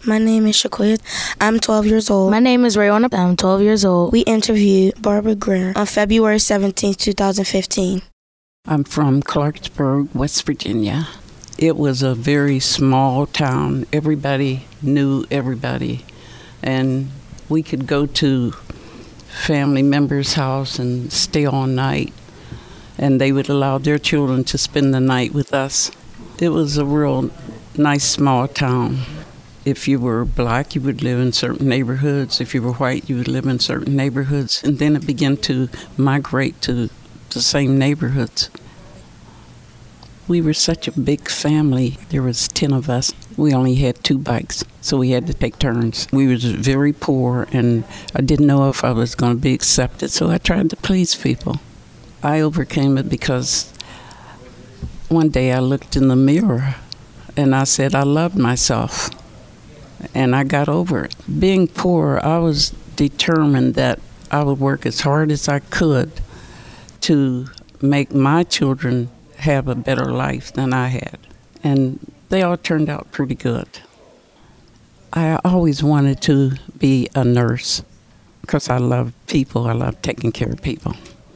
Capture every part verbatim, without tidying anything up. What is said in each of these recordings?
My name is Shaquia. I'm twelve years old. My name is Rayona. I'm twelve years old. We interviewed Barbara Greer on February seventeenth, twenty fifteen. I'm from Clarksburg, West Virginia. It was a very small town. Everybody knew everybody. And we could go to family members' house and stay all night. And they would allow their children to spend the night with us. It was a real nice small town. If you were black, you would live in certain neighborhoods. If you were white, you would live in certain neighborhoods. And then it began to migrate to the same neighborhoods. We were such a big family. There was ten of us. We only had two bikes, so we had to take turns. We were very poor, and I didn't know if I was going to be accepted, so I tried to please people. I overcame it because one day I looked in the mirror, and I said I loved myself. And I got over it. Being poor, I was determined that I would work as hard as I could to make my children have a better life than I had. And they all turned out pretty good. I always wanted to be a nurse because I love people. I love taking care of people.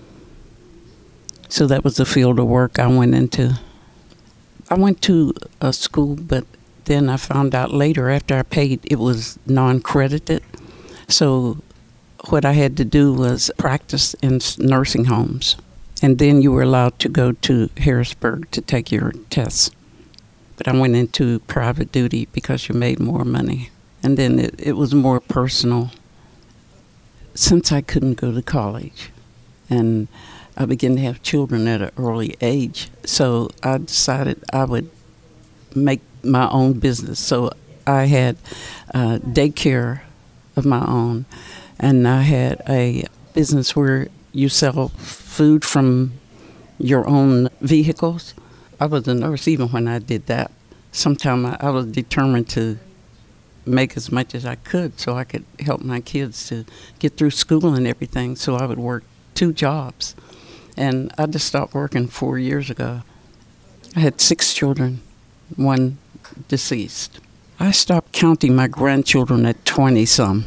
So that was the field of work I went into. I went to a school, but then I found out later after I paid, it was non-credited. So what I had to do was practice in nursing homes. And then you were allowed to go to Harrisburg to take your tests. But I went into private duty because you made more money. And then it, it was more personal. Since I couldn't go to college, and I began to have children at an early age, so I decided I would make my own business. So I had uh, daycare of my own, and I had a business where you sell food from your own vehicles. I was a nurse even when I did that. Sometimes I, I was determined to make as much as I could so I could help my kids to get through school and everything, so I would work two jobs. And I just stopped working four years ago. I had six children, one deceased. I stopped counting my grandchildren at twenty-some.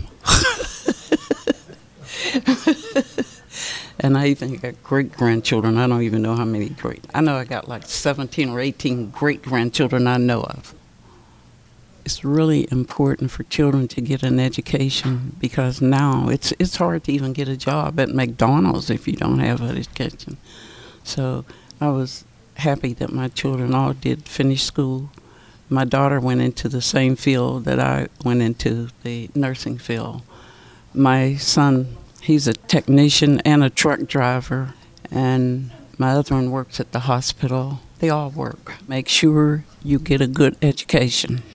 And I even got great-grandchildren. I don't even know how many great. I know I got like seventeen or eighteen great-grandchildren I know of. It's really important for children to get an education because now it's it's hard to even get a job at McDonald's if you don't have an education. So I was happy that my children all did finish school. My daughter went into the same field that I went into, the nursing field. My son, he's a technician and a truck driver, and my other one works at the hospital. They all work. Make sure you get a good education.